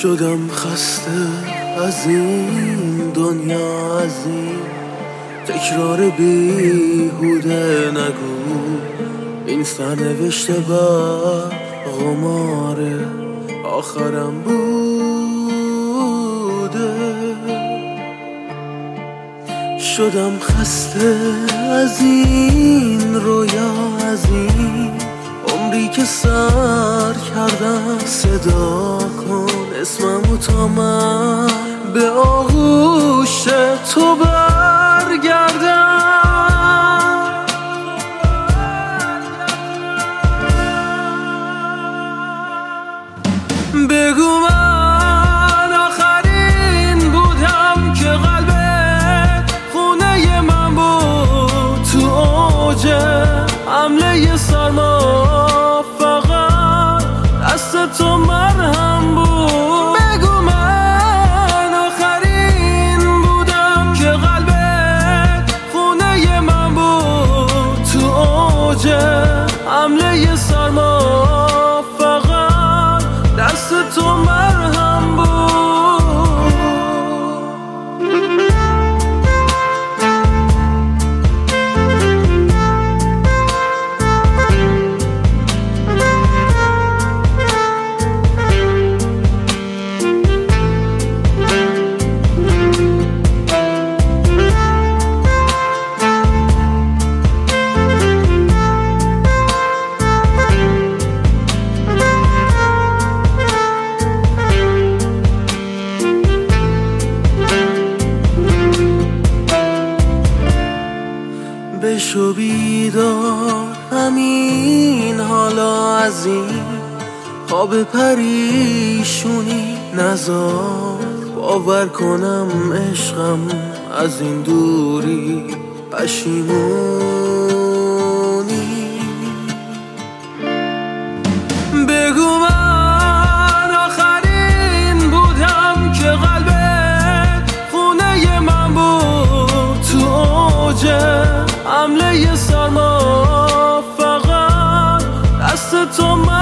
شدم خسته از این دنیا، از این تکرار بیهوده. نگو این سرنوشت بر قماره آخرم بوده. شدم خسته از این رویا، از این عمری که سر کردم. صدا کن اسممو تا من به آغوش تو برگردم. بگو من آخرین بودم که قلبت خونه من بود تو اوج حمله سرما، فقط دست تو مرهم بود. بگو من آخرین بودم که قلبت خونه من بود تو اوج حمله سرما، فقط دست تو مرهم بود. بشو بیدار همین حالا، از این خواب پریشونی نزار باور کنم عشقم از این دوری پشیمونی. بگو من آخرین بودم که قلبت خونه من بود تو اوج حمله سرما، فقط دست تو